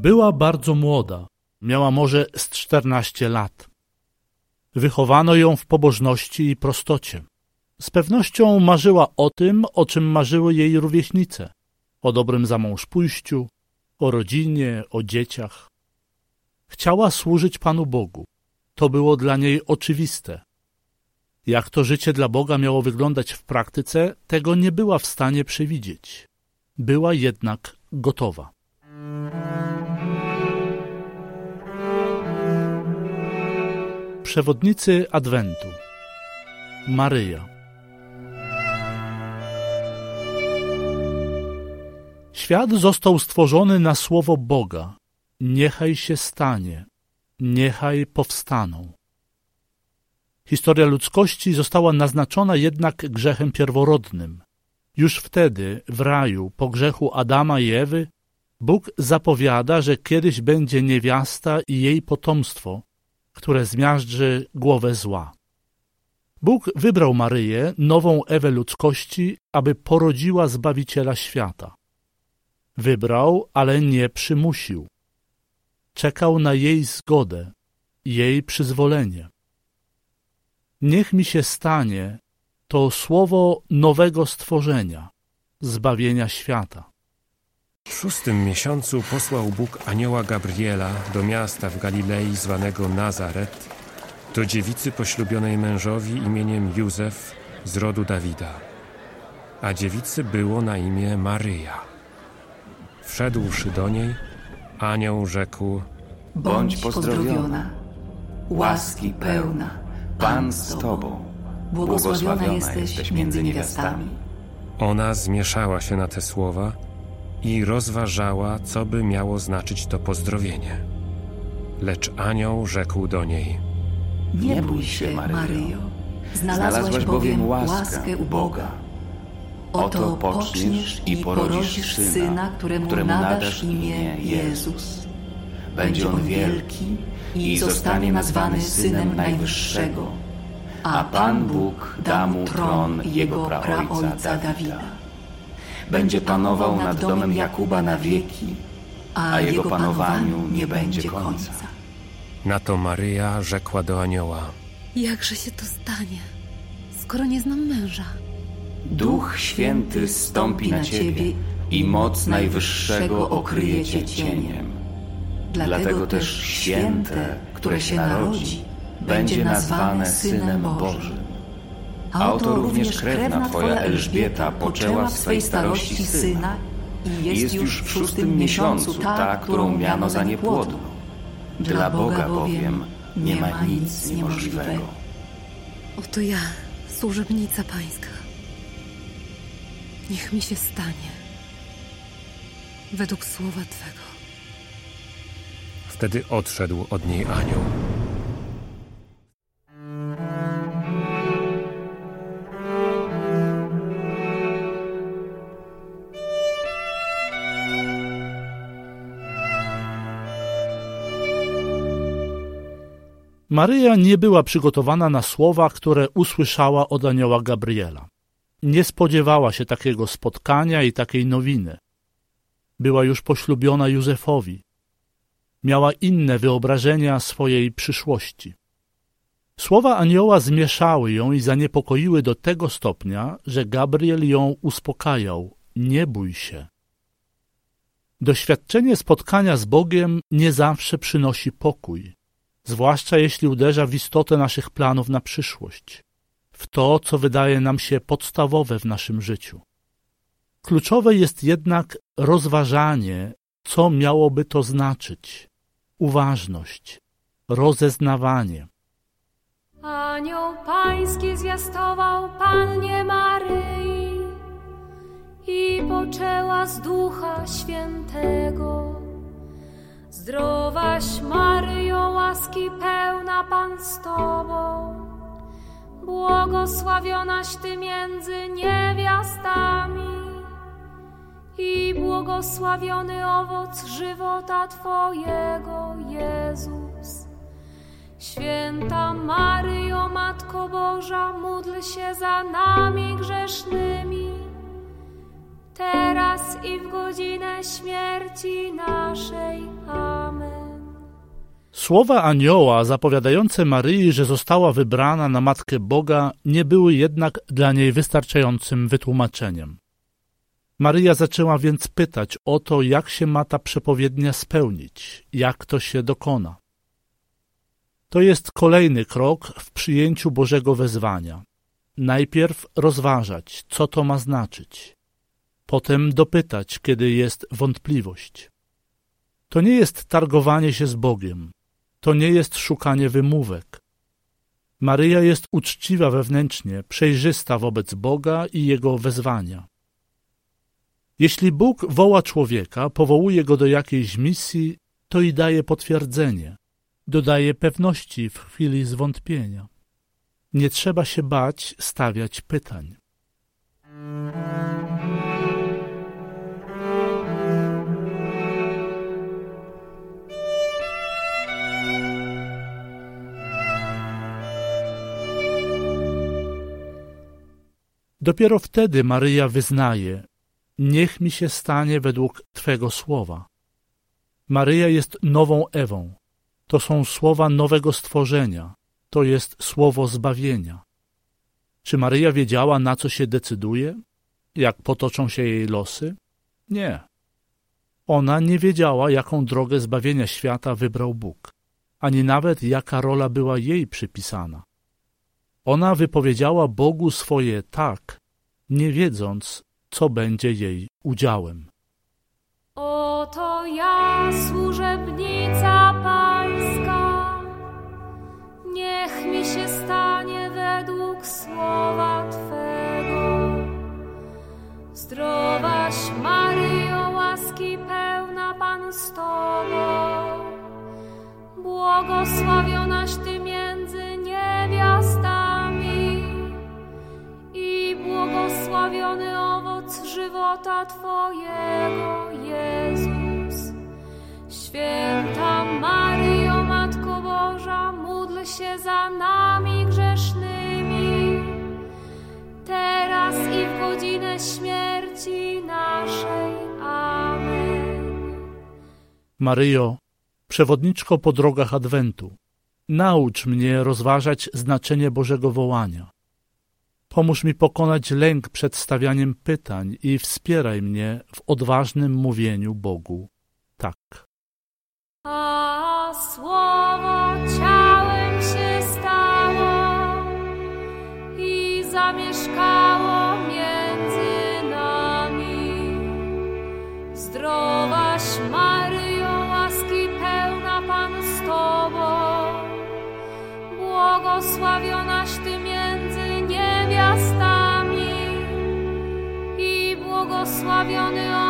Była bardzo młoda, miała może z 14 lat. Wychowano ją w pobożności i prostocie. Z pewnością marzyła o tym, o czym marzyły jej rówieśnice. O dobrym zamążpójściu, o rodzinie, o dzieciach. Chciała służyć Panu Bogu. To było dla niej oczywiste. Jak to życie dla Boga miało wyglądać w praktyce, tego nie była w stanie przewidzieć. Była jednak gotowa. Przewodnicy Adwentu. Maryja. Świat został stworzony na słowo Boga. Niechaj się stanie, niechaj powstaną. Historia ludzkości została naznaczona jednak grzechem pierworodnym. Już wtedy, w raju, po grzechu Adama i Ewy, Bóg zapowiada, że kiedyś będzie niewiasta i jej potomstwo, które zmiażdży głowę zła. Bóg wybrał Maryję, nową Ewę ludzkości, aby porodziła Zbawiciela świata. Wybrał, ale nie przymusił. Czekał na jej zgodę, jej przyzwolenie. Niech mi się stanie to słowo nowego stworzenia, zbawienia świata. W 6. miesiącu posłał Bóg anioła Gabriela do miasta w Galilei zwanego Nazaret, do dziewicy poślubionej mężowi imieniem Józef z rodu Dawida. A dziewicy było na imię Maryja. Wszedłszy do niej, anioł rzekł: Bądź pozdrowiona, łaski pełna, Pan z Tobą, błogosławiona jesteś między niewiastami. Ona zmieszała się na te słowa i rozważała, co by miało znaczyć to pozdrowienie. Lecz anioł rzekł do niej: Nie bój się, Maryjo, znalazłaś bowiem łaskę u Boga. Oto poczniesz i porodzisz syna, któremu nadasz imię Jezus. Będzie on wielki i zostanie nazwany Synem Najwyższego, a Pan Bóg da mu tron jego praojca Dawida. Będzie panował nad domem Jakuba na wieki, a jego panowaniu nie będzie końca. Na to Maryja rzekła do anioła: Jakże się to stanie, skoro nie znam męża? Duch Święty zstąpi na ciebie i moc Najwyższego okryje cię cieniem. Dlatego też święte, które się narodzi, będzie nazwane Synem Bożym. A oto również krewna twoja Elżbieta poczęła w swej starości syna i jest już w 6. miesiącu ta, którą miano za niepłodną. Dla Boga bowiem nie ma nic niemożliwego. Oto ja, służebnica Pańska. Niech mi się stanie według słowa Twego. Wtedy odszedł od niej anioł. Maryja nie była przygotowana na słowa, które usłyszała od anioła Gabriela. Nie spodziewała się takiego spotkania i takiej nowiny. Była już poślubiona Józefowi. Miała inne wyobrażenia swojej przyszłości. Słowa anioła zmieszały ją i zaniepokoiły do tego stopnia, że Gabriel ją uspokajał. Nie bój się. Doświadczenie spotkania z Bogiem nie zawsze przynosi pokój, zwłaszcza jeśli uderza w istotę naszych planów na przyszłość, w to, co wydaje nam się podstawowe w naszym życiu. Kluczowe jest jednak rozważanie, co miałoby to znaczyć, uważność, rozeznawanie. Anioł Pański zwiastował Pannie Maryi i poczęła z Ducha Świętego. Zdrowaś Maryjo, łaski pełna, Pan z Tobą, błogosławionaś Ty między niewiastami i błogosławiony owoc żywota Twojego, Jezus. Święta Maryjo, Matko Boża, módl się za nami grzesznymi, teraz i w godzinę śmierci naszej. Amen. Słowa anioła zapowiadające Maryi, że została wybrana na Matkę Boga, nie były jednak dla niej wystarczającym wytłumaczeniem. Maryja zaczęła więc pytać o to, jak się ma ta przepowiednia spełnić, jak to się dokona. To jest kolejny krok w przyjęciu Bożego wezwania. Najpierw rozważać, co to ma znaczyć. Potem dopytać, kiedy jest wątpliwość. To nie jest targowanie się z Bogiem. To nie jest szukanie wymówek. Maryja jest uczciwa wewnętrznie, przejrzysta wobec Boga i Jego wezwania. Jeśli Bóg woła człowieka, powołuje go do jakiejś misji, to i daje potwierdzenie, dodaje pewności w chwili zwątpienia. Nie trzeba się bać stawiać pytań. Dopiero wtedy Maryja wyznaje: niech mi się stanie według Twego słowa. Maryja jest nową Ewą. To są słowa nowego stworzenia. To jest słowo zbawienia. Czy Maryja wiedziała, na co się decyduje? Jak potoczą się jej losy? Nie. Ona nie wiedziała, jaką drogę zbawienia świata wybrał Bóg, ani nawet jaka rola była jej przypisana. Ona wypowiedziała Bogu swoje tak, nie wiedząc, co będzie jej udziałem. Oto ja, służebnica Pańska, niech mi się stanie według słowa Twego. Zdrowaś Maryjo, łaski pełna, Pan z Tobą, błogosławionaś Ty między niewiastami i błogosławiony owoc żywota Twojego, Jezus. Święta Maryjo, Matko Boża, módl się za nami grzesznymi, teraz i w godzinę śmierci naszej. Amen. Maryjo, przewodniczko po drogach Adwentu, naucz mnie rozważać znaczenie Bożego wołania. Pomóż mi pokonać lęk przed stawianiem pytań i wspieraj mnie w odważnym mówieniu Bogu tak. A słowo ciałem się stało i zamieszkało między nami. Zdrowaś Maryjo, łaski pełna, Pan z Tobą, błogosławionaś Ty między niewiastami i błogosławiony